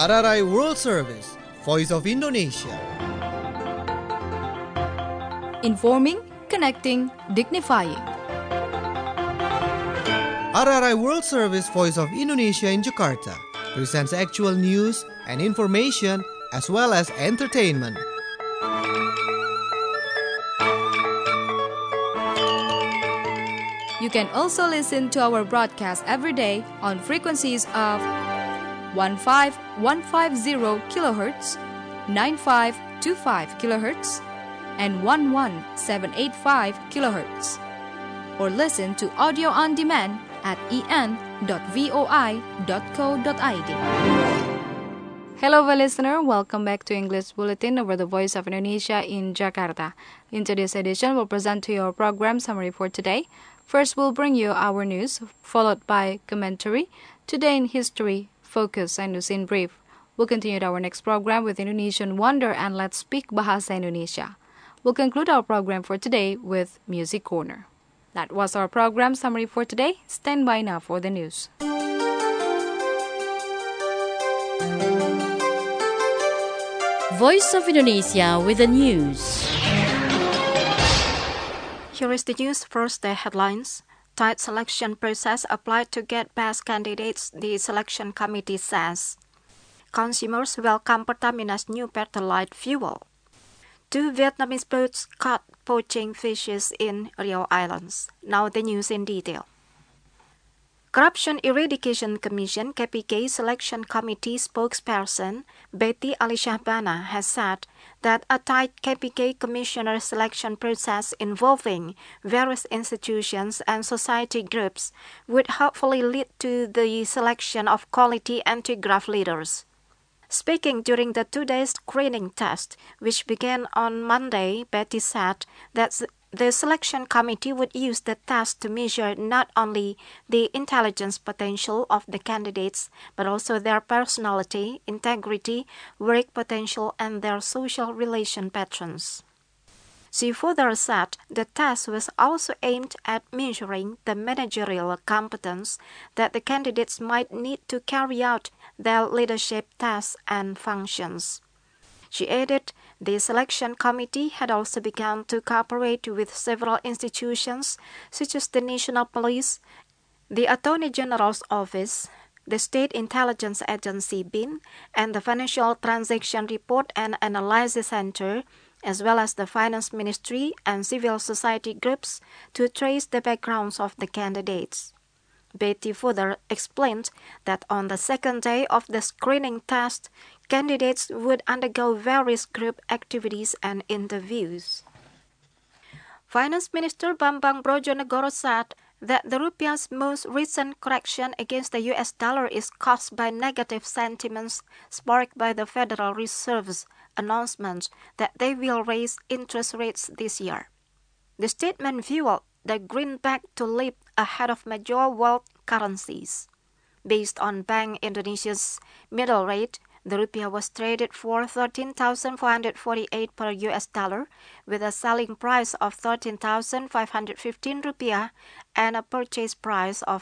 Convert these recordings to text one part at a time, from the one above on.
RRI World Service, Voice of Indonesia. Informing, connecting, dignifying. RRI World Service, Voice of Indonesia in Jakarta presents actual news and information as well as entertainment. You can also listen to our broadcast every day on frequencies of 15150 kHz, 9525 kHz, and 11785 kHz. Or listen to audio on demand at en.voi.co.id. Hello, listener. Welcome back to English Bulletin over the Voice of Indonesia in Jakarta. In today's edition, we'll present to you our program summary for today. First, we'll bring you our news, followed by commentary, Today in History, Focus, and News in Brief. We'll continue our next program with Indonesian Wonder and Let's Speak Bahasa Indonesia. We'll conclude our program for today with Music Corner. That was our program summary for today. Stand by now for the news. Voice of Indonesia with the news. Here is the news. First, the headlines. Tight selection process applied to get best candidates, the selection committee says. Consumers welcome Pertamina's new Pertalite fuel. 2 Vietnamese boats caught poaching fishes in Riau Islands. Now the news in detail. Corruption Eradication Commission (KPK) Selection Committee spokesperson Betty Alisahbana has said that a tight KPK commissioner selection process involving various institutions and society groups would hopefully lead to the selection of quality anti-graft leaders. Speaking during the 2-day screening test, which began on Monday, Betty said that the selection committee would use the test to measure not only the intelligence potential of the candidates, but also their personality, integrity, work potential, and their social relation patterns. She further said the test was also aimed at measuring the managerial competence that the candidates might need to carry out their leadership tasks and functions. She added the selection committee had also begun to cooperate with several institutions such as the National Police, the Attorney General's Office, the State Intelligence Agency (BIN), and the Financial Transaction Report and Analysis Center, as well as the Finance Ministry and civil society groups to trace the backgrounds of the candidates. Betty further explained that on the second day of the screening test, candidates would undergo various group activities and interviews. Finance Minister Bambang Brojonegoro said that the rupiah's most recent correction against the US dollar is caused by negative sentiments sparked by the Federal Reserve's announcement that they will raise interest rates this year. The statement fueled the greenback to leap ahead of major world currencies. Based on Bank Indonesia's middle rate, the rupiah was traded for 13,448 per US dollar, with a selling price of 13,515 rupiah and a purchase price of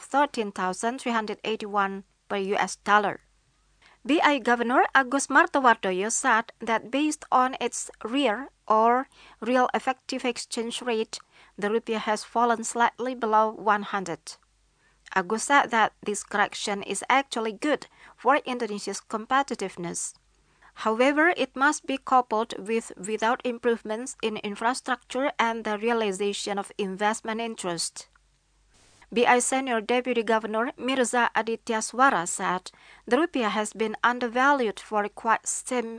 13,381 per US dollar. BI Governor Agus Martowardoyo said that based on its real effective exchange rate, the rupiah has fallen slightly below 100. Agus said that this correction is actually good for Indonesia's competitiveness. However, it must be coupled without improvements in infrastructure and the realization of investment interest. BI Senior Deputy Governor Mirza Aditya Swara said the rupiah has been undervalued for quite some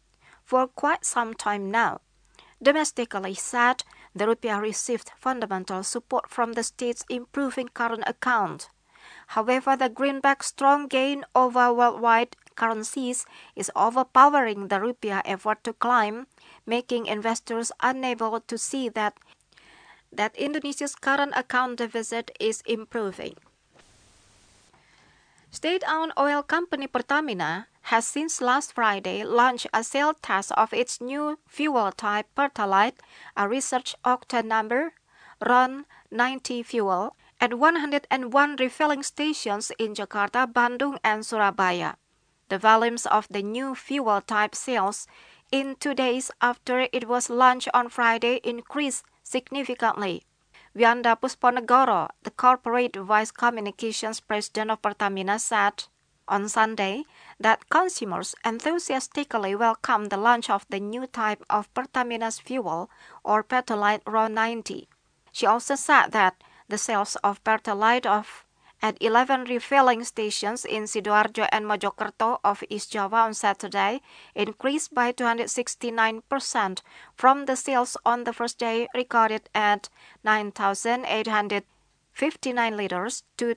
time now. Domestically, he said the rupiah received fundamental support from the state's improving current account. However, the greenback's strong gain over worldwide currencies is overpowering the rupiah effort to climb, making investors unable to see that Indonesia's current account deficit is improving. State-owned oil company Pertamina has since last Friday launched a sale test of its new fuel type Pertalite, a research octane number, RON 90 fuel, at 101 refilling stations in Jakarta, Bandung, and Surabaya. The volumes of the new fuel type sales in 2 days after it was launched on Friday increased significantly. Wianda Pusponegoro, the corporate vice communications president of Pertamina, said on Sunday that consumers enthusiastically welcomed the launch of the new type of Pertamina's fuel, or Pertalite RO90. She also said that the sales of Pertalite at 11 refilling stations in Sidoarjo and Mojokerto of East Java on Saturday increased by 269% from the sales on the first day recorded at 9,859 liters to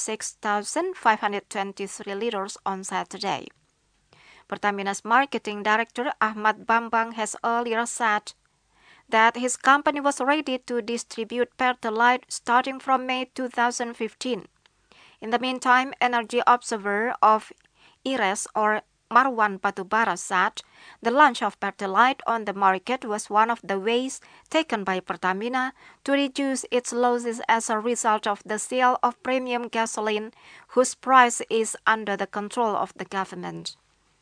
26,523 liters on Saturday. Pertamina's marketing director Ahmad Bambang has earlier said that his company was ready to distribute Pertalite starting from May 2015. In the meantime, energy observer of IRES, or Marwan Batubara, said the launch of Pertalite on the market was one of the ways taken by Pertamina to reduce its losses as a result of the sale of premium gasoline, whose price is under the control of the government.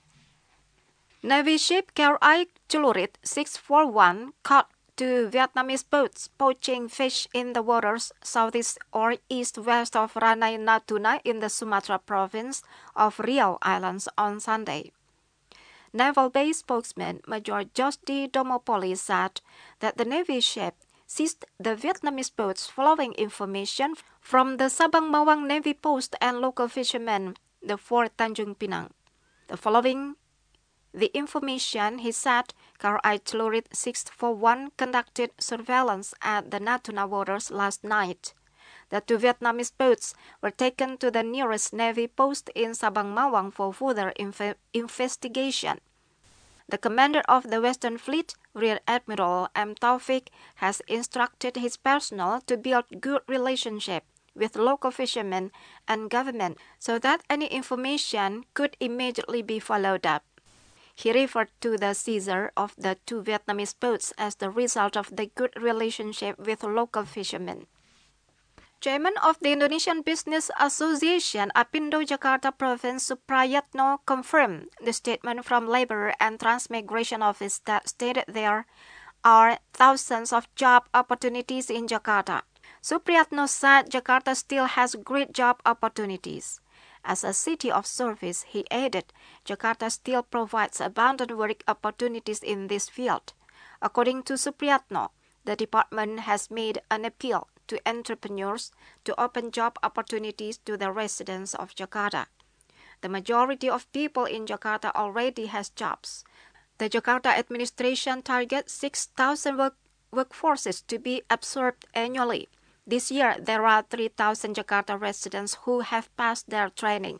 Navy ship KRI Celurit 641 caught 2 Vietnamese boats poaching fish in the waters southeast or east-west of Ranai Natuna in the Sumatra province of Riau Islands on Sunday. Naval Base spokesman Major Josdi Domopoli said that the Navy ship seized the Vietnamese boats following information from the Sabang Mawang Navy Post and local fishermen, the Fort Tanjung Pinang. Following the information, he said, KRI Celurit 641 conducted surveillance at the Natuna waters last night. The 2 Vietnamese boats were taken to the nearest Navy post in Sabang Mawang for further investigation. The commander of the Western Fleet, Rear Admiral M. Taufik, has instructed his personnel to build good relationship with local fishermen and government so that any information could immediately be followed up. He referred to the seizure of the 2 Vietnamese boats as the result of the good relationship with local fishermen. Chairman of the Indonesian Business Association Apindo Jakarta Province Suprayatno confirmed the statement from Labor and Transmigration Office that stated there are thousands of job opportunities in Jakarta. Suprayatno said Jakarta still has great job opportunities. As a city of service, he added, Jakarta still provides abundant work opportunities in this field. According to Suprayatno, the department has made an appeal to entrepreneurs to open job opportunities to the residents of Jakarta. The majority of people in Jakarta already has jobs. The Jakarta administration targets 6,000 workforces to be absorbed annually. This year, there are 3,000 Jakarta residents who have passed their training.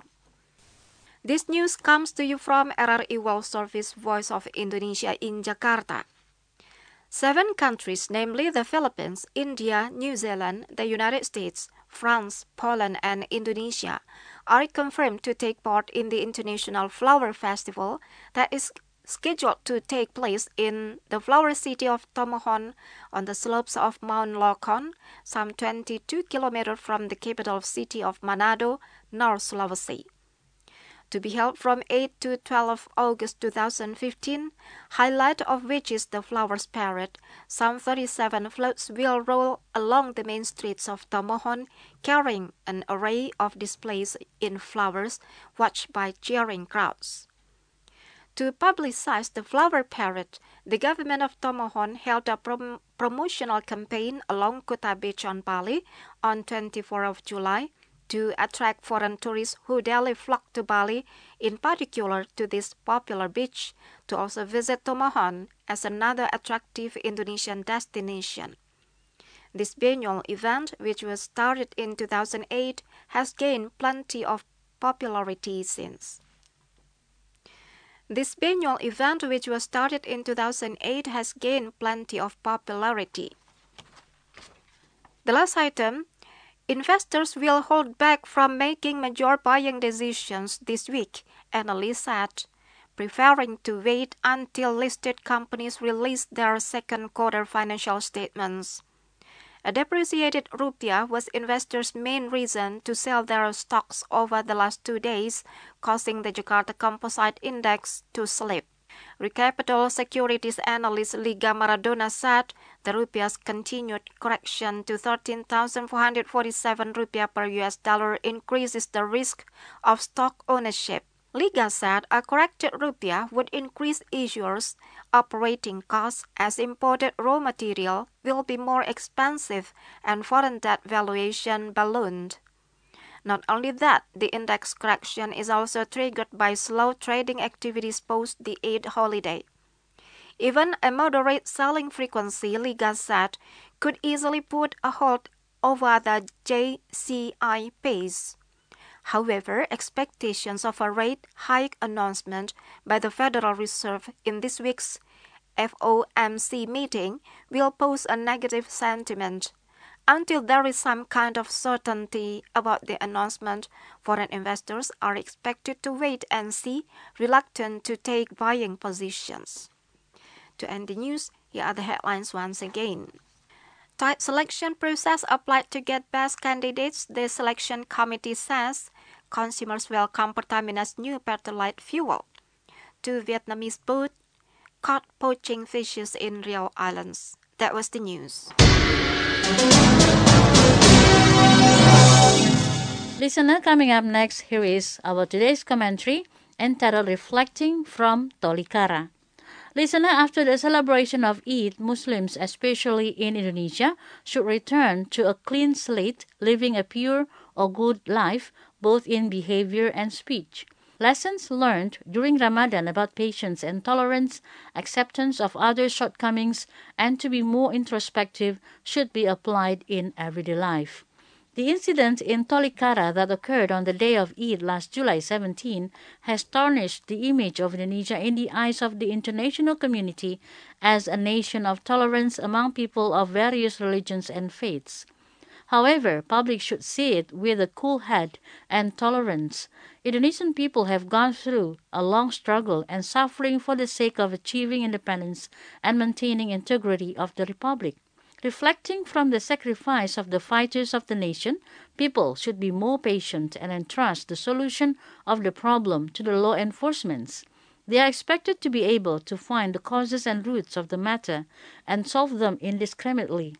This news comes to you from RRI World Service Voice of Indonesia in Jakarta. 7 countries, namely the Philippines, India, New Zealand, the United States, France, Poland, and Indonesia, are confirmed to take part in the International Flower Festival that is scheduled to take place in the flower city of Tomohon on the slopes of Mount Lokon, some 22 kilometers from the capital city of Manado, North Sulawesi. To be held from 8 to 12 August 2015, highlight of which is the Flowers Parade, some 37 floats will roll along the main streets of Tomohon, carrying an array of displays in flowers, watched by cheering crowds. To publicize the flower parade, the government of Tomohon held a promotional campaign along Kuta Beach on Bali on 24 of July to attract foreign tourists who daily flock to Bali, in particular to this popular beach, to also visit Tomohon as another attractive Indonesian destination. This biennial event, which was started in 2008, has gained plenty of popularity since. This biennial event, which was started in 2008, has gained plenty of popularity. The last item, investors will hold back from making major buying decisions this week, analysts said, preferring to wait until listed companies release their second quarter financial statements. A depreciated rupiah was investors' main reason to sell their stocks over the last 2 days, causing the Jakarta Composite Index to slip. Recapital Securities analyst Liga Maradona said the rupiah's continued correction to 13,447 rupiah per US dollar increases the risk of stock ownership. Liga said a corrected rupiah would increase issuers' operating costs as imported raw material will be more expensive and foreign debt valuation ballooned. Not only that, the index correction is also triggered by slow trading activities post the Eid holiday. Even a moderate selling frequency, Liga said, could easily put a hold over the JCI pace. However, expectations of a rate hike announcement by the Federal Reserve in this week's FOMC meeting will pose a negative sentiment. Until there is some kind of certainty about the announcement, foreign investors are expected to wait and see, reluctant to take buying positions. To end the news, here are the headlines once again. Tight selection process applied to get best candidates, the selection committee says. Consumers welcome Pertamina's new Pertalite fuel. 2 Vietnamese boats caught poaching fishes in Riau Islands. That was the news. Listener, coming up next, here is our today's commentary entitled Reflecting from Tolikara. Listener, after the celebration of Eid, Muslims, especially in Indonesia, should return to a clean slate, living a pure or good life, both in behavior and speech. Lessons learned during Ramadan about patience and tolerance, acceptance of others' shortcomings, and to be more introspective should be applied in everyday life. The incident in Tolikara that occurred on the day of Eid last July 17 has tarnished the image of Indonesia in the eyes of the international community as a nation of tolerance among people of various religions and faiths. However, public should see it with a cool head and tolerance. Indonesian people have gone through a long struggle and suffering for the sake of achieving independence and maintaining integrity of the republic. Reflecting from the sacrifice of the fighters of the nation, people should be more patient and entrust the solution of the problem to the law enforcement. They are expected to be able to find the causes and roots of the matter and solve them indiscriminately.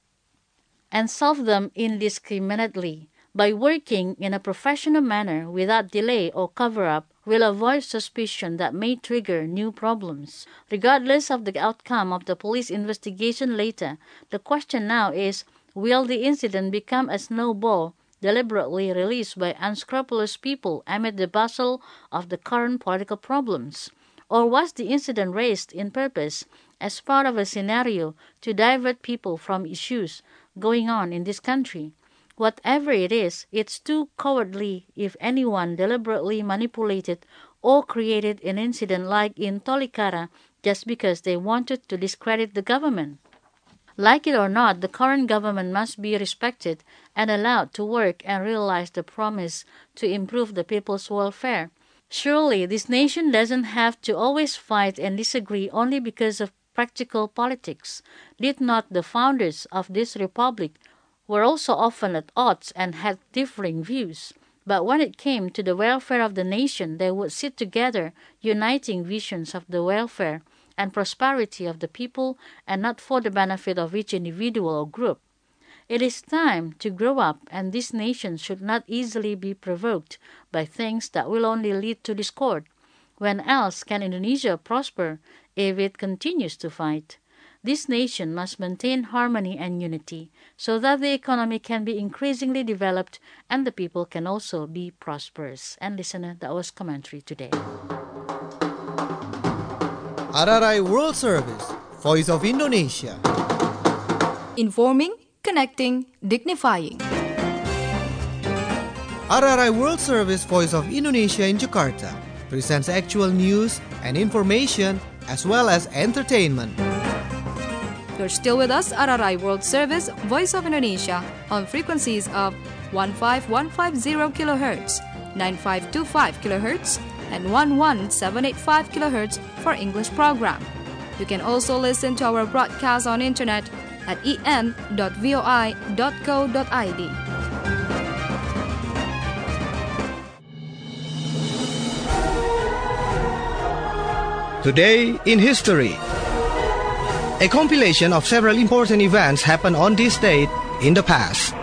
By working in a professional manner without delay or cover-up, will avoid suspicion that may trigger new problems. Regardless of the outcome of the police investigation later, the question now is, will the incident become a snowball deliberately released by unscrupulous people amid the bustle of the current political problems? Or was the incident raised in purpose as part of a scenario to divert people from issues going on in this country? Whatever it is, it's too cowardly if anyone deliberately manipulated or created an incident like in Tolikara just because they wanted to discredit the government. Like it or not, the current government must be respected and allowed to work and realize the promise to improve the people's welfare. Surely, this nation doesn't have to always fight and disagree only because of practical politics. Did not the founders of this republic were also often at odds and had differing views? But when it came to the welfare of the nation, they would sit together, uniting visions of the welfare and prosperity of the people and not for the benefit of each individual or group. It is time to grow up, and this nation should not easily be provoked by things that will only lead to discord. When else can Indonesia prosper if it continues to fight? This nation must maintain harmony and unity so that the economy can be increasingly developed and the people can also be prosperous. And listener, that was commentary today. RRI World Service, Voice of Indonesia. Informing, connecting, dignifying. RRI World Service, Voice of Indonesia in Jakarta presents actual news and information as well as entertainment. You're still with us, RRI World Service, Voice of Indonesia, on frequencies of 15150 kHz, 9525 kHz, and 11785 kHz for English program. You can also listen to our broadcast on internet at en.voi.co.id. Today in History. A compilation of several important events happened on this date in the past.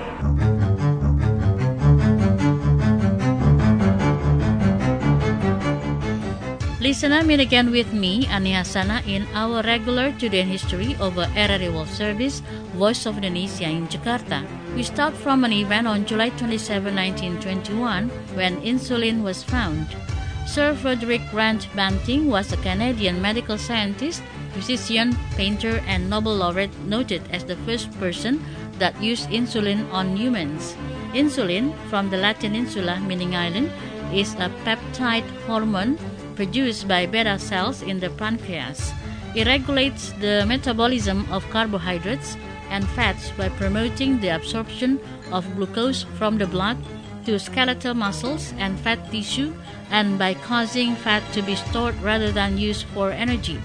Listener, meet again with me, Ani Hasana, in our regular Today in History over RRI World Service, Voice of Indonesia in Jakarta. We start from an event on July 27, 1921, when insulin was found. Sir Frederick Grant Banting was a Canadian medical scientist, physician, painter, and Nobel laureate noted as the first person that used insulin on humans. Insulin, from the Latin insula meaning island, is a peptide hormone produced by beta cells in the pancreas. It regulates the metabolism of carbohydrates and fats by promoting the absorption of glucose from the blood to skeletal muscles and fat tissue, and by causing fat to be stored rather than used for energy.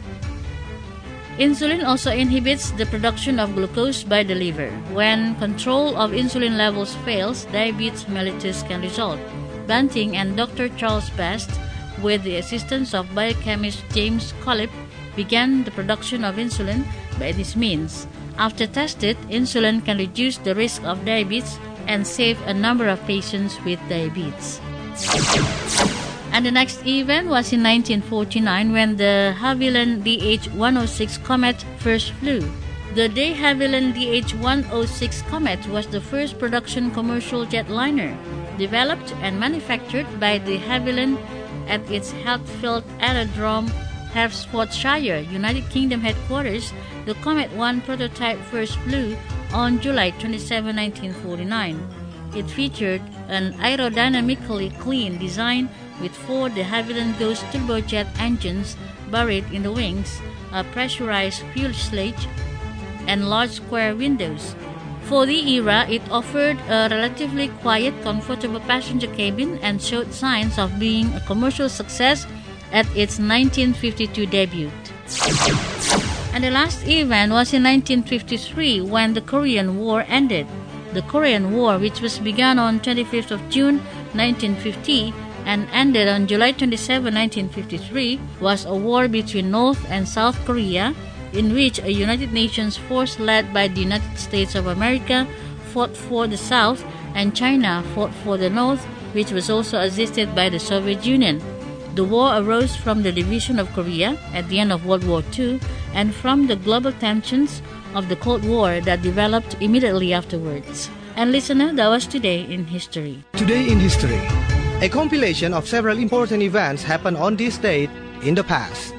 Insulin also inhibits the production of glucose by the liver. When control of insulin levels fails, diabetes mellitus can result. Banting and Dr. Charles Best, with the assistance of biochemist James Collip, began the production of insulin by this means. After tested, insulin can reduce the risk of diabetes and save a number of patients with diabetes. And the next event was in 1949 when the Havilland DH-106 comet first flew. The de Havilland DH-106 comet was the first production commercial jetliner, developed and manufactured by de Havilland at its Hatfield Aerodrome, Hertfordshire, United Kingdom headquarters. The Comet 1 prototype first flew on July 27, 1949. It featured an aerodynamically clean design with 4 de Havilland Ghost turbojet engines buried in the wings, a pressurized fuselage, and large square windows. For the era, it offered a relatively quiet, comfortable passenger cabin and showed signs of being a commercial success at its 1952 debut. And the last event was in 1953 when the Korean War ended. The Korean War, which was begun on 25th of June 1950 and ended on July 27, 1953, was a war between North and South Korea, in which a United Nations force led by the United States of America fought for the South and China fought for the North, which was also assisted by the Soviet Union. The war arose from the division of Korea at the end of World War II and from the global tensions of the Cold War that developed immediately afterwards. And listener, that was Today in History. Today in History. A compilation of several important events happened on this date in the past.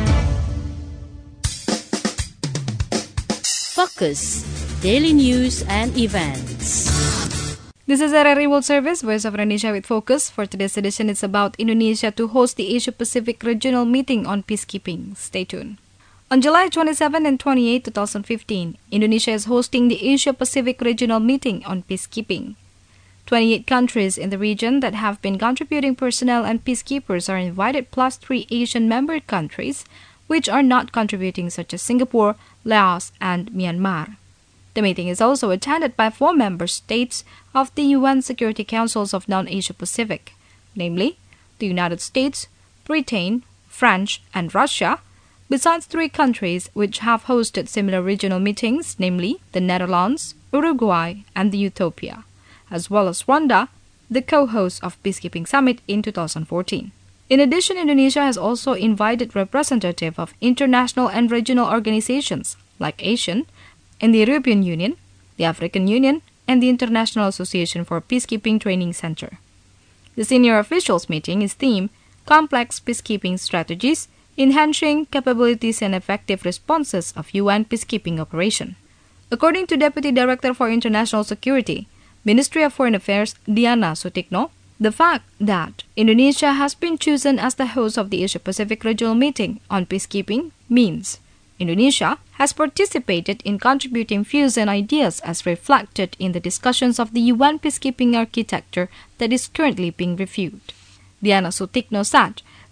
Focus, daily news and events. This is RRI World Service, Voice of Indonesia with Focus. For today's edition, it's about Indonesia to host the Asia-Pacific Regional Meeting on Peacekeeping. Stay tuned. On July 27 and 28, 2015, Indonesia is hosting the Asia-Pacific Regional Meeting on Peacekeeping. 28 countries in the region that have been contributing personnel and peacekeepers are invited, plus 3 Asian member countries which are not contributing, such as Singapore, Laos, and Myanmar. The meeting is also attended by 4 member states of the UN Security Councils of Non-Asia Pacific, namely the United States, Britain, France, and Russia, besides 3 countries which have hosted similar regional meetings, namely the Netherlands, Uruguay, and the Ethiopia, as well as Rwanda, the co-host of Peacekeeping Summit in 2014. In addition, Indonesia has also invited representatives of international and regional organizations like ASEAN and the European Union, the African Union, and the International Association for Peacekeeping Training Center. The senior officials meeting is themed Complex Peacekeeping Strategies, Enhancing Capabilities and Effective Responses of UN Peacekeeping Operation. According to Deputy Director for International Security, Ministry of Foreign Affairs Diana Sutikno, the fact that Indonesia has been chosen as the host of the Asia-Pacific Regional Meeting on Peacekeeping means Indonesia has participated in contributing views and ideas as reflected in the discussions of the UN peacekeeping architecture that is currently being reviewed. Diana Sutikno said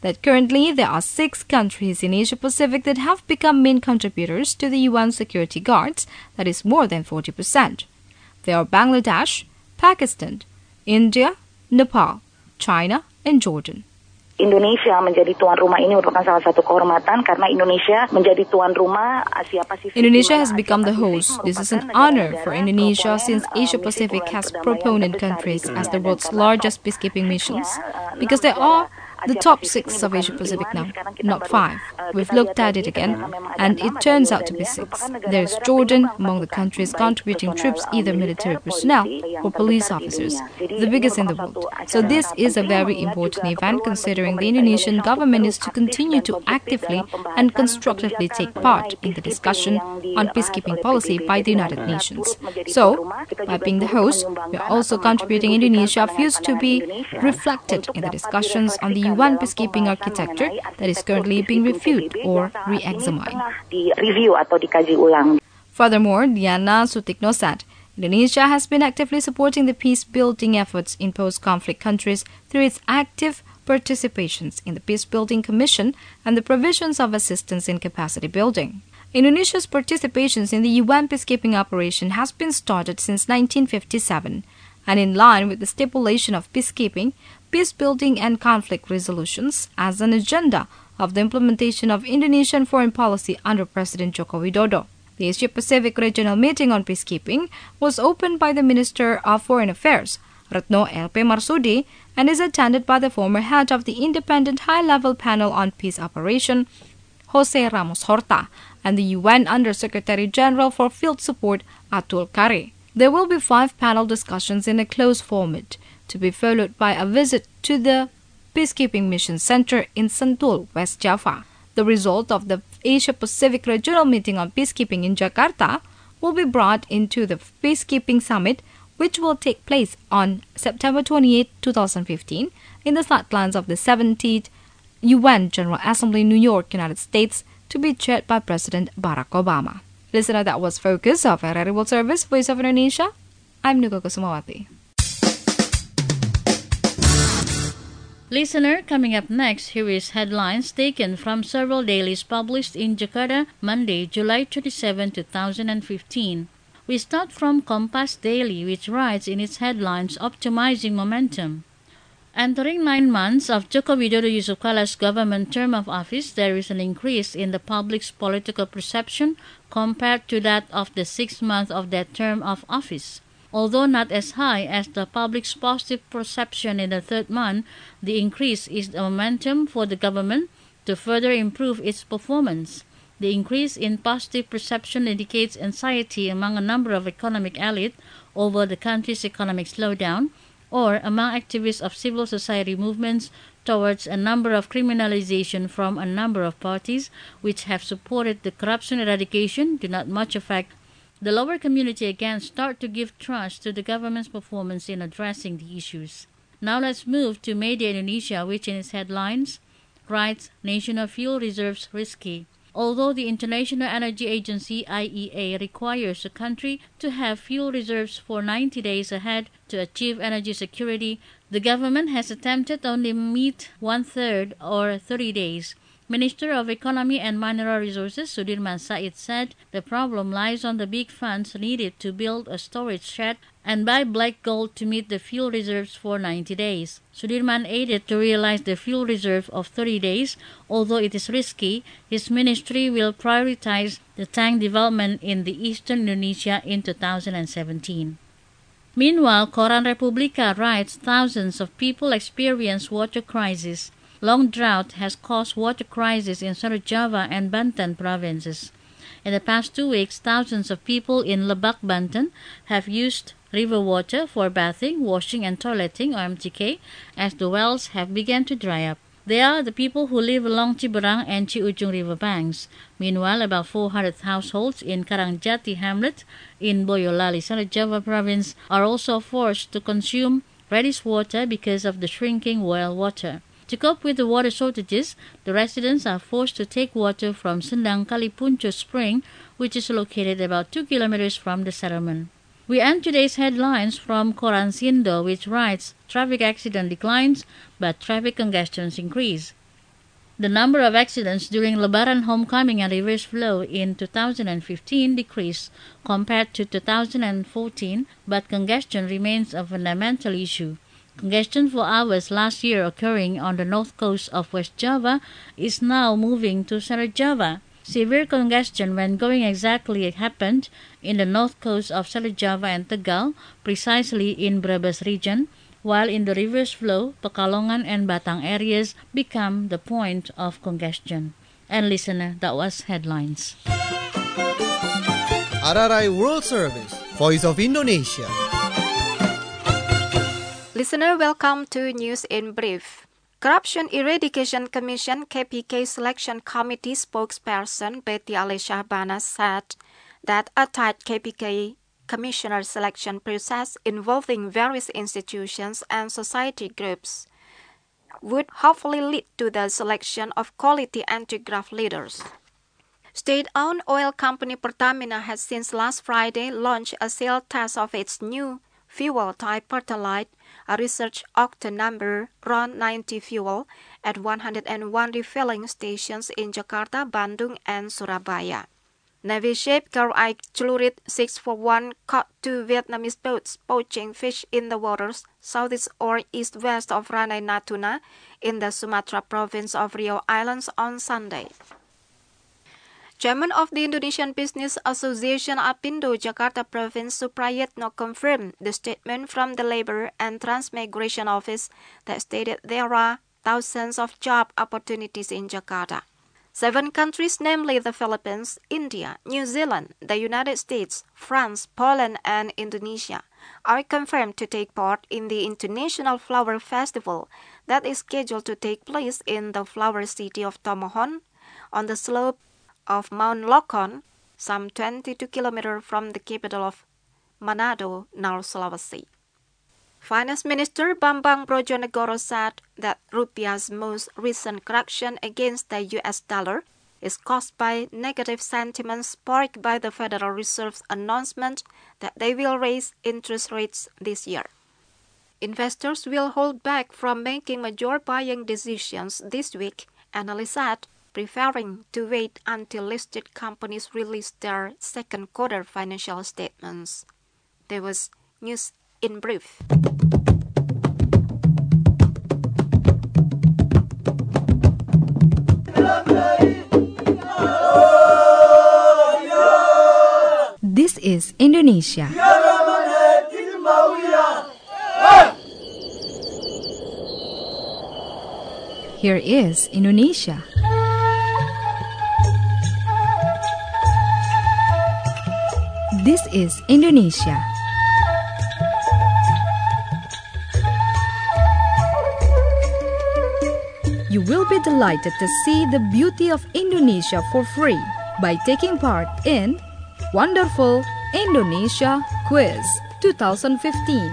that currently there are 6 countries in Asia Pacific that have become main contributors to the UN Security Guards, that is more than 40%. They are Bangladesh, Pakistan, India, Nepal, China, and Jordan. Indonesia menjadi tuan rumah ini merupakan salah satu kehormatan karena Indonesia menjadi tuan rumah Asia Pasifik. Indonesia has become the host. This is an honor for Indonesia since Asia Pacific has proponent countries as the world's largest peacekeeping missions, because there are the top 6 of Asia Pacific now, not 5. We've looked at it again, and it turns out to be 6. There is Jordan among the countries contributing troops, either military personnel or police officers, the biggest in the world. So this is a very important event, considering the Indonesian government is to continue to actively and constructively take part in the discussion on peacekeeping policy by the United Nations. So, by being the host, we are also contributing Indonesia views to be reflected in the discussions on the UN peacekeeping architecture that is currently being reviewed or re-examined. Furthermore, Diana Sutikno said, Indonesia has been actively supporting the peace-building efforts in post-conflict countries through its active participations in the Peacebuilding Commission and the provisions of assistance in capacity building. Indonesia's participations in the UN peacekeeping operation has been started since 1957, and in line with the stipulation of peacekeeping, peacebuilding and conflict resolutions as an agenda of the implementation of Indonesian foreign policy under President Joko Widodo. The Asia-Pacific Regional Meeting on Peacekeeping was opened by the Minister of Foreign Affairs, Retno L.P. Marsudi, and is attended by the former head of the Independent High-Level Panel on Peace Operation, Jose Ramos Horta, and the UN Under-Secretary General for Field Support, Atul Kare. There will be 5 panel discussions in a closed format, to be followed by a visit to the Peacekeeping Mission Center in Sentul, West Java. The result of the Asia-Pacific Regional Meeting on Peacekeeping in Jakarta will be brought into the Peacekeeping Summit, which will take place on September 28, 2015, in the sidelines of the 70th UN General Assembly, New York, United States, to be chaired by President Barack Obama. Listener, that was Focus of RRI World Service, Voice of Indonesia. I'm Nuka Kusumawati. Listener, coming up next, here is headlines taken from several dailies published in Jakarta, Monday, July 27, 2015. We start from Kompas Daily, which writes in its headlines, Optimizing Momentum. Entering 9 months of Joko Widodo Yusuf Kala's government term of office, there is an increase in the public's political perception compared to that of the 6th month of that term of office. Although not as high as the public's positive perception in the 3rd month, the increase is the momentum for the government to further improve its performance. The increase in positive perception indicates anxiety among a number of economic elite over the country's economic slowdown, or among activists of civil society movements towards a number of criminalization from a number of parties which have supported the corruption eradication do not much affect. The lower community again start to give trust to the government's performance in addressing the issues. Now let's move to Media Indonesia, which in its headlines writes, National Fuel Reserves Risky. Although the International Energy Agency IEA requires a country to have fuel reserves for 90 days ahead to achieve energy security, the government has attempted only meet 1/3 or 30 days. Minister of Economy and Mineral Resources Sudirman Said said the problem lies on the big funds needed to build a storage shed and buy black gold to meet the fuel reserves for 90 days. Sudirman added to realize the fuel reserve of 30 days, although it is risky, his ministry will prioritize the tank development in the eastern Indonesia in 2017. Meanwhile, Koran Republika writes thousands of people experience water crisis. Long drought has caused water crisis in South Java and Banten provinces. In the past 2 weeks, thousands of people in Lebak, Banten have used river water for bathing, washing and toileting, or MTK, as the wells have begun to dry up. They are the people who live along Ciberang and Ciujung river banks. Meanwhile, about 400 households in Karangjati hamlet in Boyolali, South Java province, are also forced to consume reddish water because of the shrinking well water. To cope with the water shortages, the residents are forced to take water from Sendang Kalipunco Spring, which is located about 2 kilometers from the settlement. We end today's headlines from Koran Sindo, which writes, Traffic accident declines, but traffic congestions increase. The number of accidents during Lebaran homecoming and reverse flow in 2015 decreased compared to 2014, but congestion remains a fundamental issue. Congestion for hours last year occurring on the north coast of West Java is now moving to South Java. Severe congestion when going exactly happened in the north coast of South Java and Tegal, precisely in Brebes region, while in the reverse flow, Pekalongan and Batang areas become the point of congestion. And listener, that was headlines. RRI World Service, Voice of Indonesia. Listener, welcome to News in Brief. Corruption Eradication Commission KPK Selection Committee spokesperson Betty Ali Shahbana said that a tight KPK commissioner selection process involving various institutions and society groups would hopefully lead to the selection of quality anti-graft leaders. State-owned oil company Pertamina has since last Friday launched a sale test of its new fuel type Pertalite, a research octane number RON 90 fuel at 101 refilling stations in Jakarta, Bandung, and Surabaya. Navy-ship Kri Celurit 641 caught 2 Vietnamese boats poaching fish in the waters southeast or east-west of Ranai Natuna in the Sumatra province of Riau Islands on Sunday. Chairman of the Indonesian Business Association Apindo Jakarta Province Suprayitno confirmed the statement from the Labor and Transmigration Office that stated there are thousands of job opportunities in Jakarta. 7 countries, namely the Philippines, India, New Zealand, the United States, France, Poland, and Indonesia, are confirmed to take part in the International Flower Festival that is scheduled to take place in the flower city of Tomohon on the slope of Mount Lokon, some 22 kilometers from the capital of Manado, now Sulawesi. Finance Minister Bambang Brojonegoro said that Rupiah's most recent correction against the US dollar is caused by negative sentiment sparked by the Federal Reserve's announcement that they will raise interest rates this year. Investors will hold back from making major buying decisions this week, analysts said, preferring to wait until listed companies release their second quarter financial statements. There was News in Brief. This is Indonesia. Here is Indonesia. This is Indonesia. You will be delighted to see the beauty of Indonesia for free by taking part in Wonderful Indonesia Quiz 2015.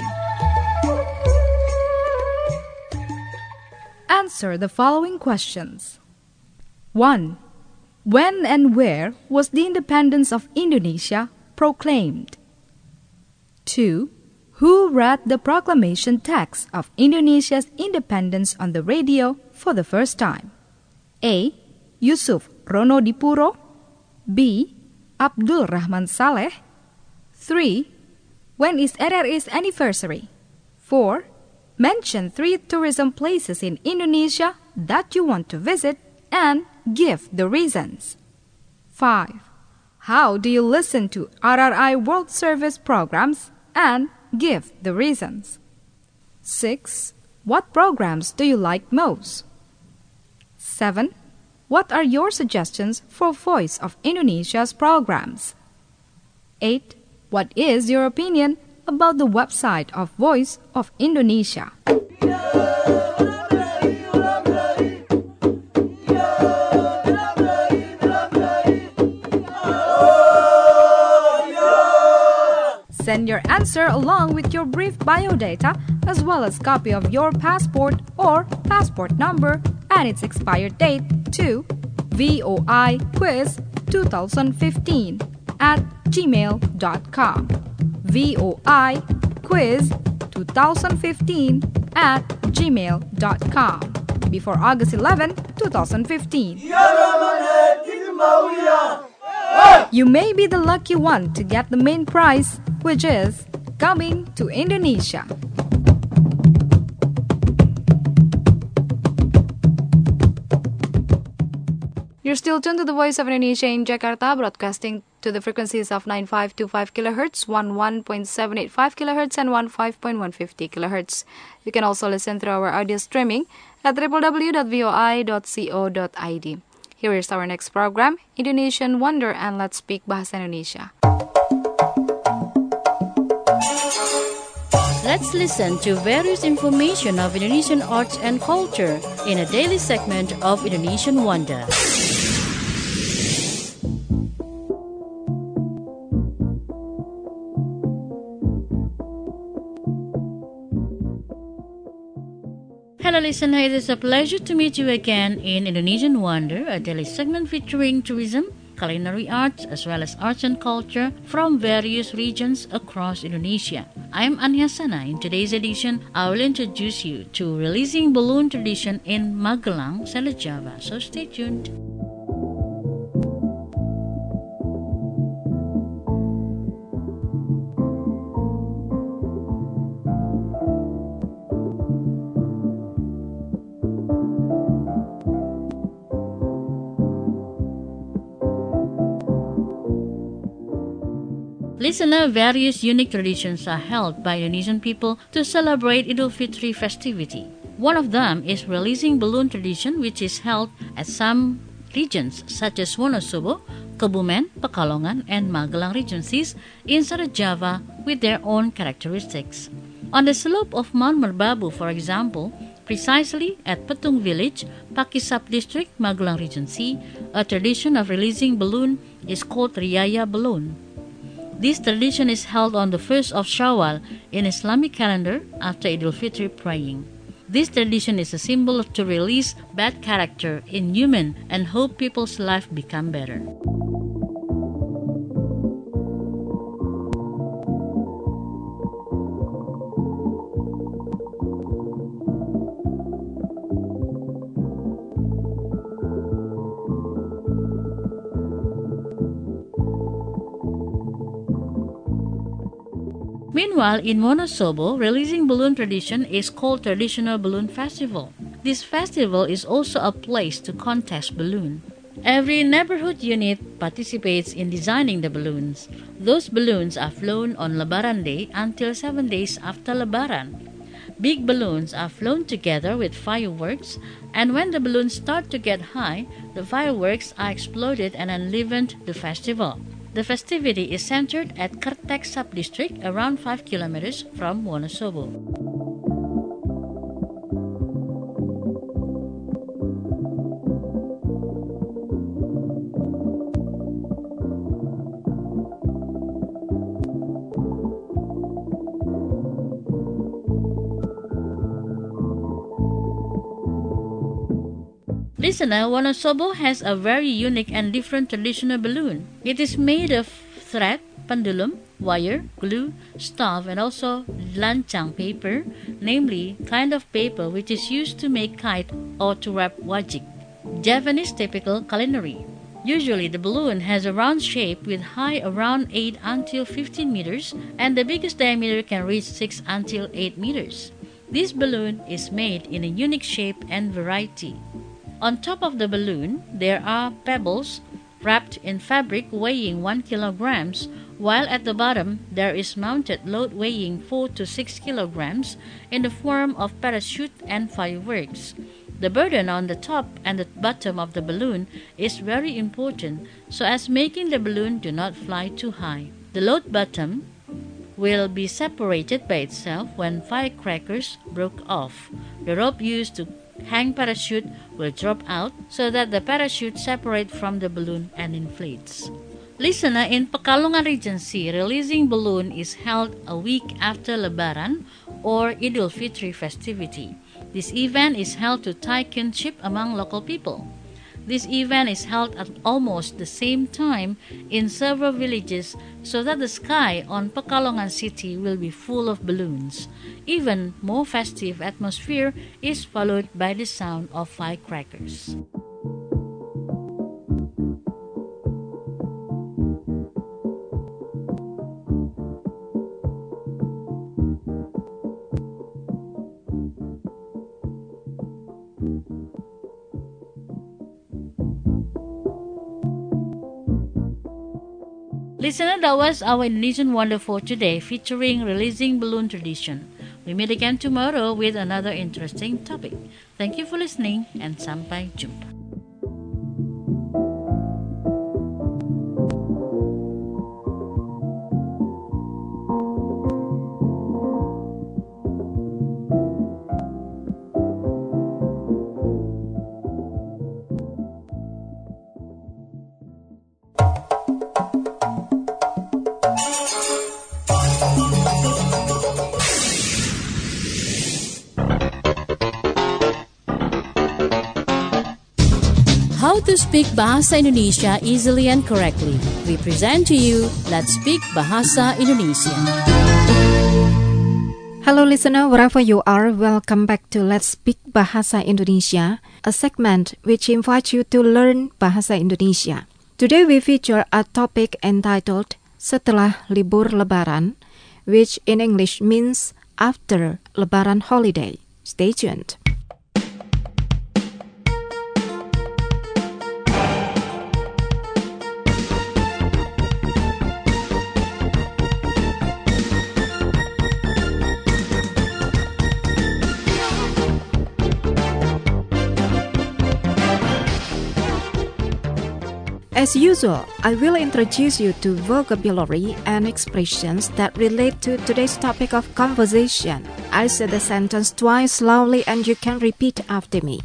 Answer the following questions. 1. When and where was the independence of Indonesia proclaimed? 2. Who read the proclamation text of Indonesia's independence on the radio for the first time? A. Yusuf Ronodipuro. B. Abdul Rahman Saleh. 3. When is RRI's anniversary? 4. Mention 3 tourism places in Indonesia that you want to visit and give the reasons. 5. How do you listen to RRI World Service programs and give the reasons? 6. What programs do you like most? 7. What are your suggestions for Voice of Indonesia's programs? 8. What is your opinion about the website of Voice of Indonesia? Send your answer along with your brief biodata as well as copy of your passport or passport number and its expired date to voiquiz2015@gmail.com. voiquiz2015@gmail.com. before August 11, 2015. You may be the lucky one to get the main prize, which is coming to Indonesia. You're still tuned to the Voice of Indonesia in Jakarta, broadcasting to the frequencies of 9525 kHz, 11.785 kHz, and 15.150 kHz. You can also listen through our audio streaming at www.voi.co.id. Here is our next program, Indonesian Wonder, and let's speak Bahasa Indonesia. Let's listen to various information of Indonesian arts and culture in a daily segment of Indonesian Wonder. Hello listener, it is a pleasure to meet you again in Indonesian Wonder, a daily segment featuring tourism, culinary arts, as well as arts and culture from various regions across Indonesia. I am Anya Sana. In today's edition, I will introduce you to releasing balloon tradition in Magelang, Select Java. So stay tuned. Listener, various unique traditions are held by Indonesian people to celebrate Idul Fitri festivity. One of them is releasing balloon tradition, which is held at some regions such as Wonosobo, Kebumen, Pekalongan, and Magelang regencies in South Java with their own characteristics. On the slope of Mount Merbabu, for example, precisely at Petung Village, Pakisap District, Magelang Regency, a tradition of releasing balloon is called Riaya Balloon. This tradition is held on the 1st of Shawwal in Islamic calendar after Idul Fitri praying. This tradition is a symbol to release bad character in human and hope people's life become better. Meanwhile, in Wonosobo, releasing balloon tradition is called Traditional Balloon Festival. This festival is also a place to contest balloon. Every neighborhood unit participates in designing the balloons. Those balloons are flown on Lebaran Day until 7 days after Lebaran. Big balloons are flown together with fireworks, and when the balloons start to get high, the fireworks are exploded and enlivened the festival. The festivity is centered at Kertek Sub-District, around 5 kilometers from Wonosobo. Listener, Wonosobo has a very unique and different traditional balloon. It is made of thread, pendulum, wire, glue, stuff, and also lancang paper, namely kind of paper which is used to make kite or to wrap wajik. Javanese typical culinary. Usually the balloon has a round shape with height around 8 until 15 meters and the biggest diameter can reach 6 until 8 meters. This balloon is made in a unique shape and variety. On top of the balloon, there are pebbles wrapped in fabric weighing 1 kilograms, while at the bottom there is mounted load weighing 4 to 6 kilograms in the form of parachute and fireworks. The burden on the top and the bottom of the balloon is very important so as making the balloon do not fly too high. The load bottom will be separated by itself when firecrackers broke off. The rope used to hang parachute will drop out so that the parachute separates from the balloon and inflates. Listener, in Pekalongan Regency, releasing balloon is held a week after Lebaran or Idul Fitri festivity. This event is held to tie kinship among local people. This event is held at almost the same time in several villages so that the sky on Pekalongan City will be full of balloons. Even more festive atmosphere is followed by the sound of firecrackers. Listener, that was our Indonesian Wonder for today, featuring releasing balloon tradition. We meet again tomorrow with another interesting topic. Thank you for listening and sampai jumpa. How to speak Bahasa Indonesia easily and correctly. We present to you Let's Speak Bahasa Indonesia. Hello listener, wherever you are, welcome back to Let's Speak Bahasa Indonesia, a segment which invites you to learn Bahasa Indonesia. Today we feature a topic entitled Setelah Libur Lebaran, which in English means after Lebaran holiday. Stay tuned. As usual, I will introduce you to vocabulary and expressions that relate to today's topic of conversation. I'll say the sentence twice slowly and you can repeat after me.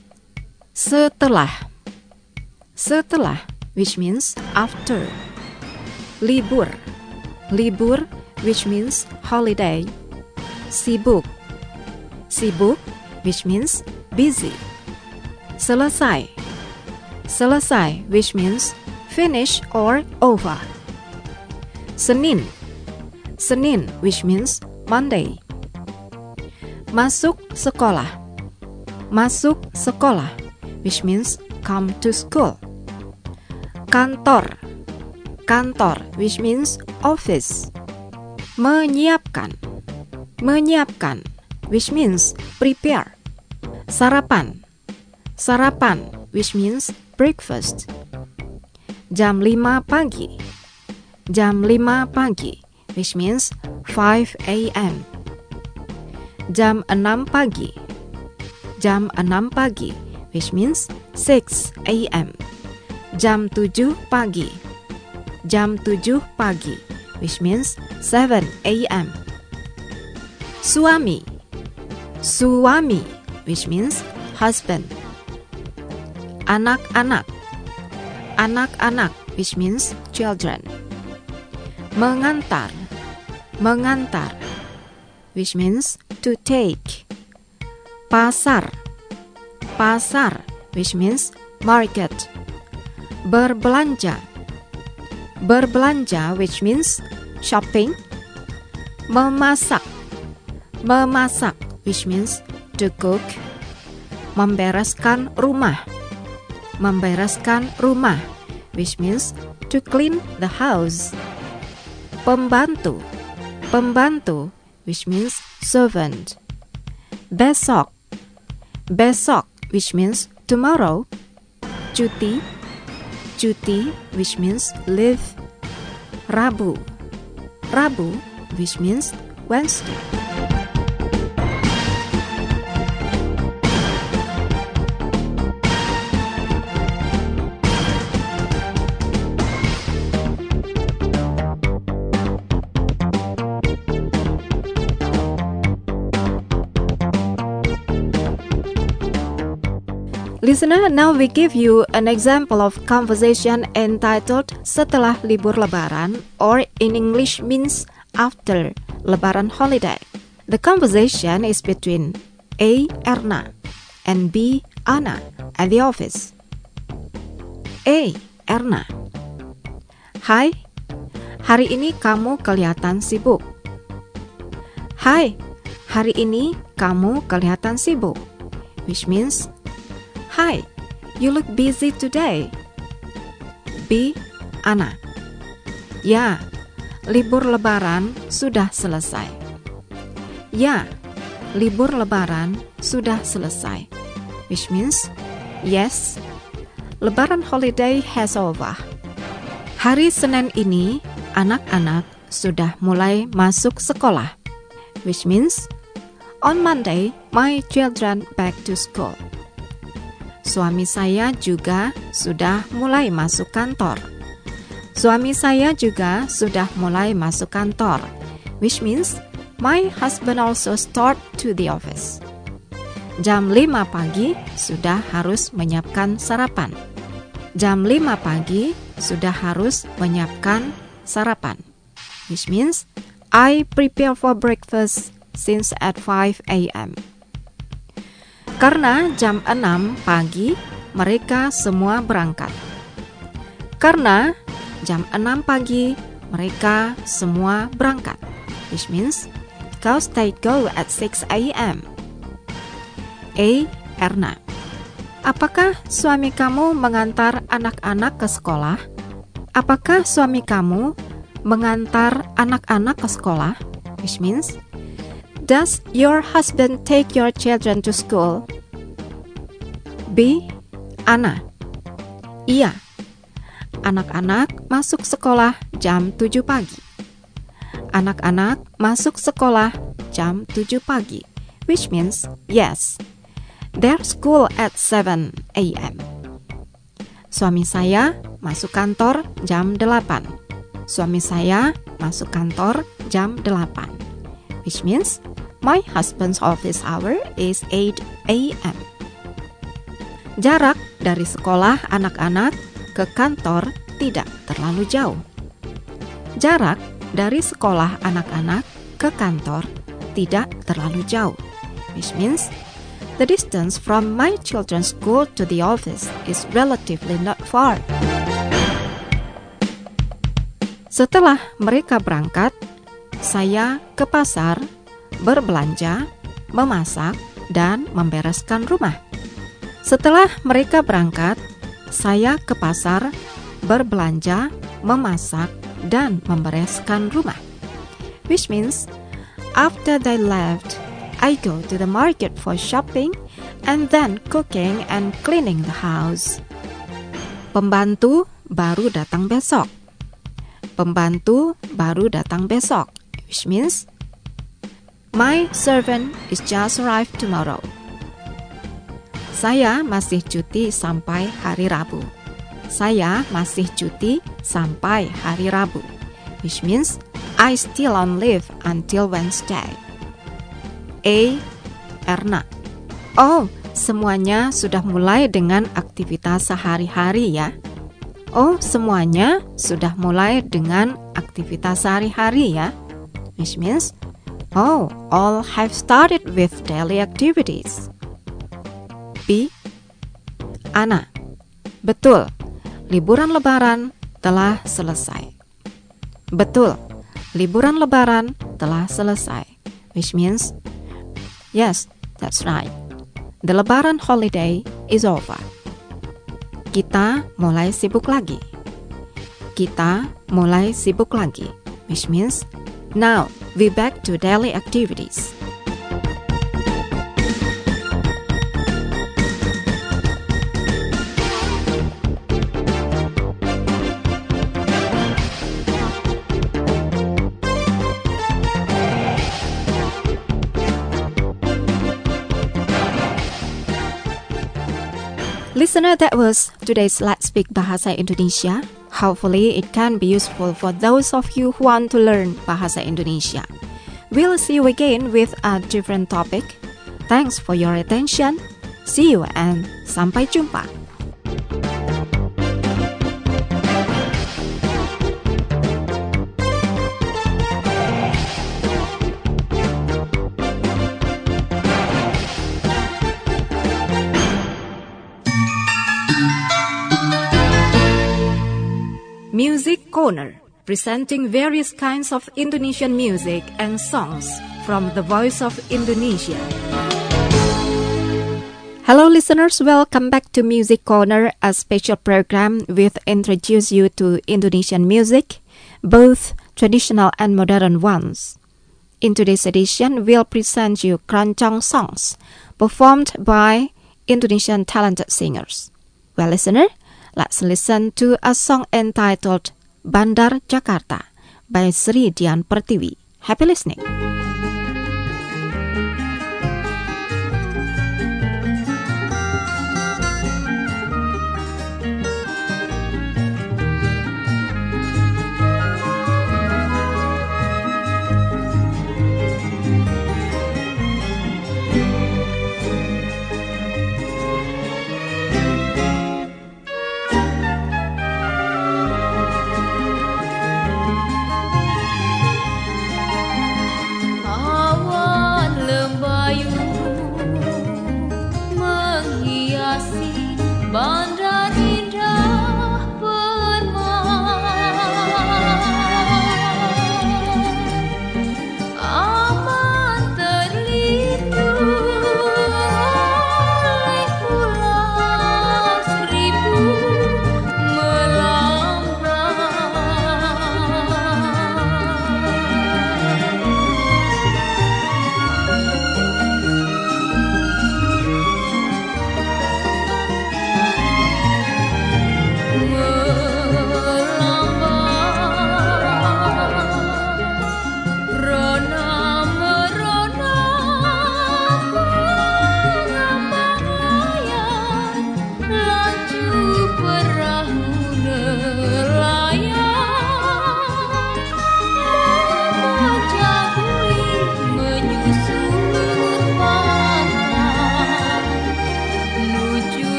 Setelah. Setelah, which means after. Libur. Libur, which means holiday. Sibuk. Sibuk, which means busy. Selesai. Selesai, which means finish or over. Senin. Senin, which means Monday. Masuk sekolah. Masuk sekolah, which means come to school. Kantor. Kantor, which means office. Menyiapkan. Menyiapkan, which means prepare. Sarapan. Sarapan, which means breakfast. Jam 5 pagi. Jam 5 pagi, which means 5 a.m. Jam 6 pagi. Jam 6 pagi, which means 6 a.m. Jam 7 pagi. Jam 7 pagi, which means 7 a.m. Suami. Suami, which means husband. Anak-anak. Anak-anak, which means children. Mengantar. Mengantar, which means to take. Pasar. Pasar, which means market. Berbelanja. Berbelanja, which means shopping. Memasak. Memasak, which means to cook. Membereskan rumah. Membereskan rumah, which means to clean the house. Pembantu. Pembantu, which means servant. Besok. Besok, which means tomorrow. Cuti. Cuti, which means leave. Rabu. Rabu, which means Wednesday. Listener, now we give you an example of conversation entitled Setelah Libur Lebaran, or in English means after Lebaran holiday. The conversation is between A. Erna and B. Anna at the office. Erna. Hai, hari ini kamu kelihatan sibuk. Hai, hari ini kamu kelihatan sibuk. Which means, Hi, you look busy today. B. Ana. Ya, libur lebaran sudah selesai. Ya, libur lebaran sudah selesai. Which means, yes, lebaran holiday has over. Hari Senin ini, anak-anak sudah mulai masuk sekolah. Which means, on Monday, my children back to school. Suami saya juga sudah mulai masuk kantor. Suami saya juga sudah mulai masuk kantor. Which means, my husband also start to the office. Jam 5 pagi sudah harus menyiapkan sarapan. Jam 5 pagi sudah harus menyiapkan sarapan. Which means, I prepare for breakfast since at 5 a.m. Karena jam 6 pagi mereka semua berangkat. Karena jam 6 pagi mereka semua berangkat. Which means, because they go at 6 a.m. A. Erna. Apakah suami kamu mengantar anak-anak ke sekolah? Apakah suami kamu mengantar anak-anak ke sekolah? Which means, does your husband take your children to school? B. Ana. Iya. Anak-anak masuk sekolah jam 7 pagi. Anak-anak masuk sekolah jam 7 pagi. Which means, yes, their school at 7 a.m. Suami saya masuk kantor jam 8. Suami saya masuk kantor jam 8. Which means, my husband's office hour is 8 a.m. Jarak dari sekolah anak-anak ke kantor tidak terlalu jauh. Jarak dari sekolah anak-anak ke kantor tidak terlalu jauh. Which means, the distance from my children's school to the office is relatively not far. Setelah mereka berangkat, saya ke pasar, berbelanja, memasak, dan membereskan rumah. Setelah mereka berangkat, saya ke pasar, berbelanja, memasak, dan membereskan rumah. Which means, after they left, I go to the market for shopping and then cooking and cleaning the house. Pembantu baru datang besok. Pembantu baru datang besok. Which means, my servant is just arrived tomorrow. Saya masih cuti sampai hari Rabu. Saya masih cuti sampai hari Rabu. Which means, I still on leave until Wednesday. A. Erna. Oh, semuanya sudah mulai dengan aktivitas sehari-hari ya. Oh, semuanya sudah mulai dengan aktivitas sehari-hari ya. Which means, oh, all have started with daily activities. B. Ana. Betul, liburan lebaran telah selesai. Betul, liburan lebaran telah selesai. Which means, yes, that's right. The Lebaran holiday is over. Kita mulai sibuk lagi. Kita mulai sibuk lagi. Which means, now we back to daily activities. Listener, that was today's Let's Speak Bahasa Indonesia. Hopefully, it can be useful for those of you who want to learn Bahasa Indonesia. We'll see you again with a different topic. Thanks for your attention. See you and sampai jumpa. Corner, presenting various kinds of Indonesian music and songs from the Voice of Indonesia. Hello listeners, welcome back to Music Corner, a special program which introduce you to Indonesian music, both traditional and modern ones. In today's edition, we'll present you keroncong songs performed by Indonesian talented singers. Well, listener, let's listen to a song entitled Bandar Jakarta by Sri Dian Pertiwi. Happy listening. Bandar indah Permai, aman terlindung oleh pulau seribu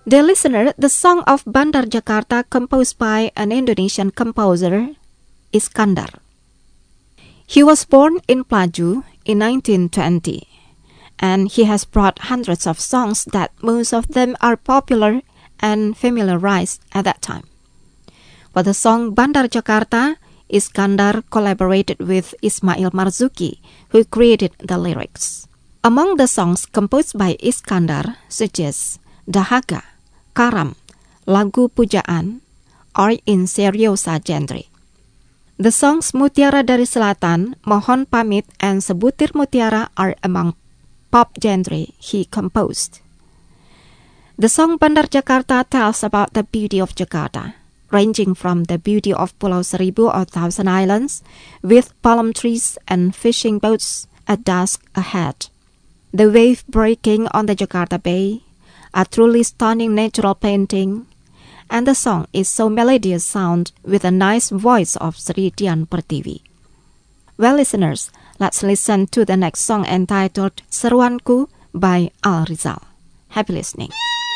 Dear listener, the song of Bandar Jakarta composed by an Indonesian composer, Iskandar. He was born in Pelaju in 1920, and he has brought hundreds of songs that most of them are popular and familiarized at that time. For the song Bandar Jakarta, Iskandar collaborated with Ismail Marzuki, who created the lyrics. Among the songs composed by Iskandar, such as Dahaga, Karam, Lagu Pujaan, are in seriosa genre. The songs Mutiara dari Selatan, Mohon Pamit, and Sebutir Mutiara are among pop genre he composed. The song Bandar Jakarta tells about the beauty of Jakarta, ranging from the beauty of Pulau Seribu or Thousand Islands, with palm trees and fishing boats at dusk ahead. The wave breaking on the Jakarta Bay, a truly stunning natural painting, and the song is so melodious sound with a nice voice of Sri Dian Pertiwi. Well, listeners, let's listen to the next song entitled Seruanku by Al Rizal. Happy listening.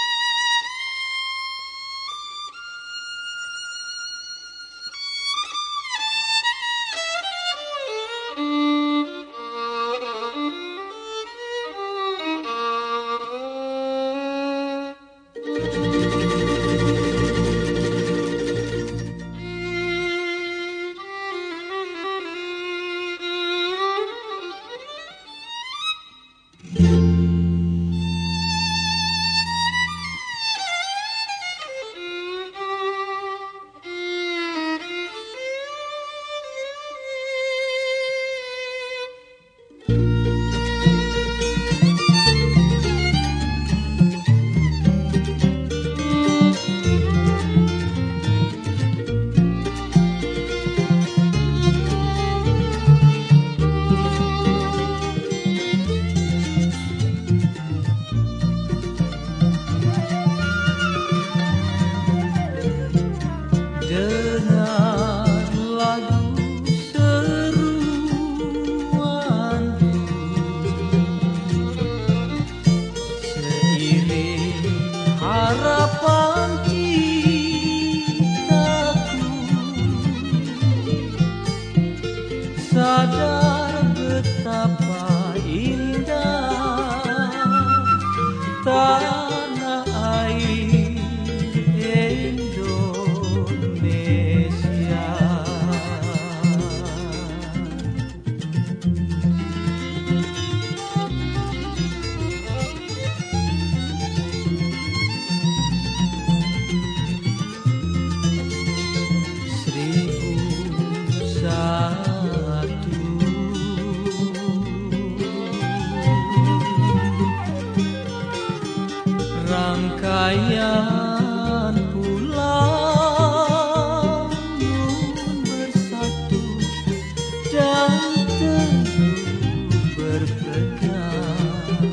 Sadar betapa indah tanah air Indonesia. Rangkaian pulau bersatu dan teguh berpegang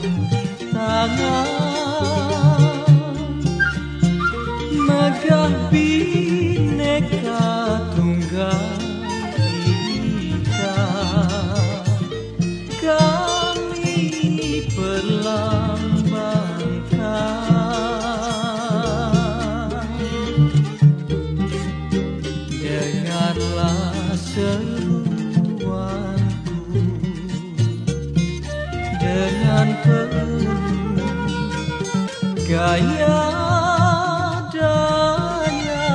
tangan, megah Bhinneka Tunggal Ika, kami perlambangkan. Seruanku dengan penuh gaya daya,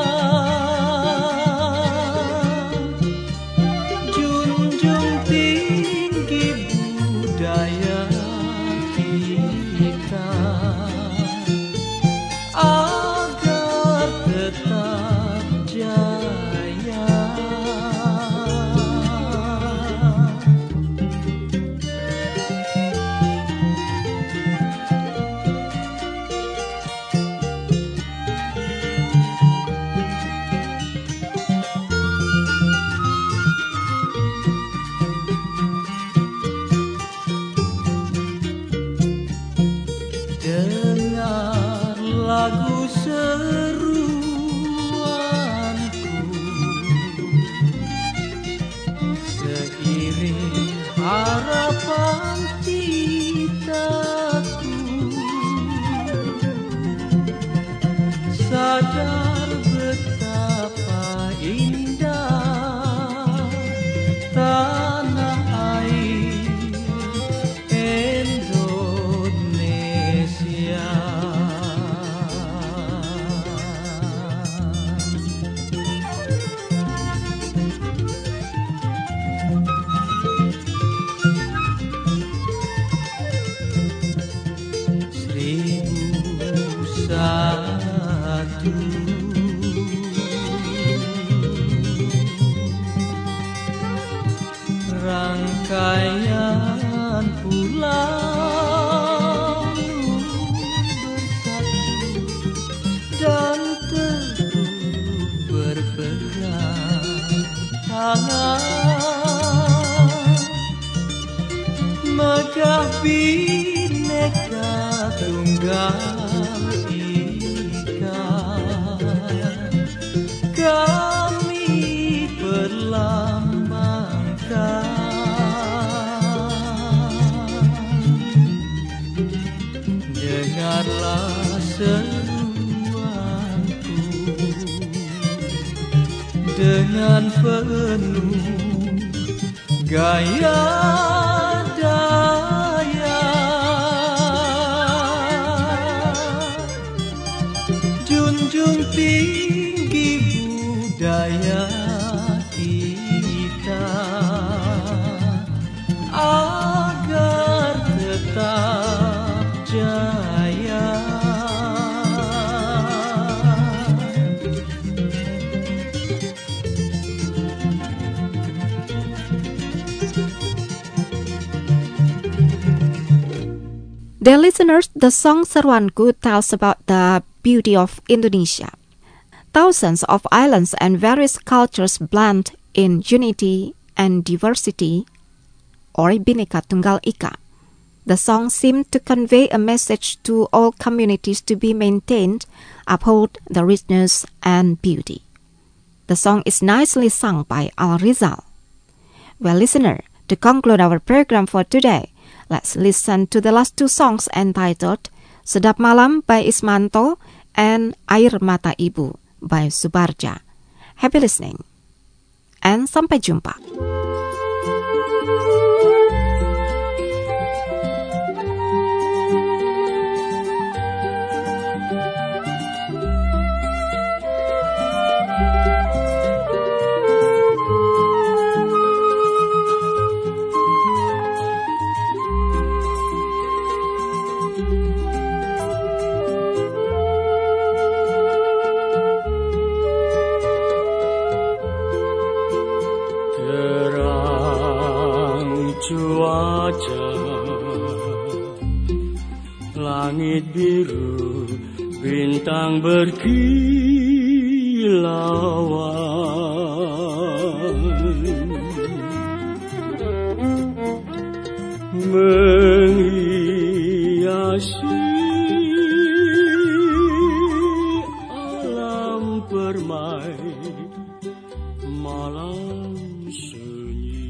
junjung tinggi budaya kita agar tetap jaya. Dengar lagu seruanku, seiring harapan citaku, rangkaian pulau bersatu dan terus berpegang tangan megah bineka tunggal ika kami perlambangkan. Dengarlah seruanku dengan penuh gaya daya, junjung tinggi budaya kita agar tetap jaya. Dear listeners, the song Seruanku tells about the beauty of Indonesia. Thousands of islands and various cultures blend in unity and diversity, or Bhinneka Tunggal Ika. The song seemed to convey a message to all communities to be maintained, uphold the richness and beauty. The song is nicely sung by Al Rizal. Well, listener, to conclude our program for today, let's listen to the last two songs entitled Sedap Malam by Ismanto and Air Mata Ibu by Subarja. Happy listening and sampai jumpa. Cuaca langit biru bintang berkilauan menghiasi alam permai malam sunyi.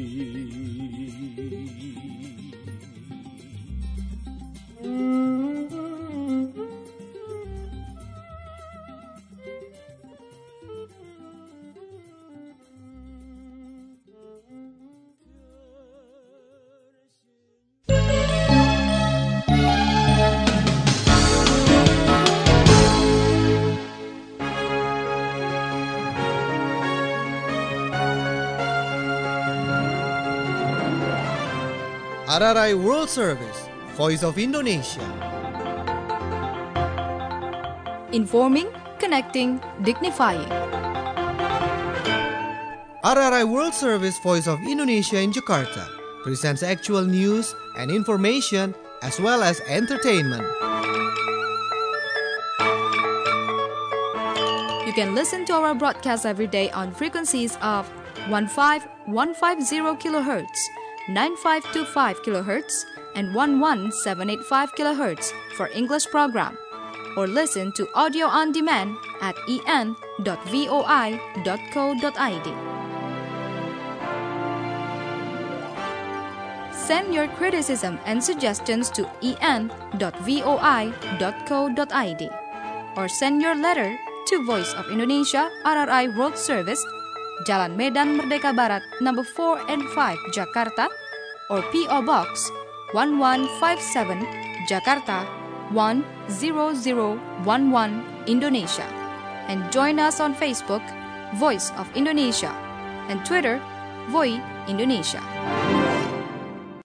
RRI World Service, Voice of Indonesia. Informing, connecting, dignifying. RRI World Service, Voice of Indonesia in Jakarta presents actual news and information as well as entertainment. You can listen to our broadcast every day on frequencies of 15150 kHz, 9525 kHz, and 11785 kHz for English program, or listen to audio on demand at en.voi.co.id. Send your criticism and suggestions to en.voi.co.id or send your letter to Voice of Indonesia, RRI World Service, Jalan Medan Merdeka Barat, number 4 and 5, Jakarta, or P.O. Box 1157, Jakarta 10011, Indonesia. And join us on Facebook, Voice of Indonesia, and Twitter, Voi Indonesia.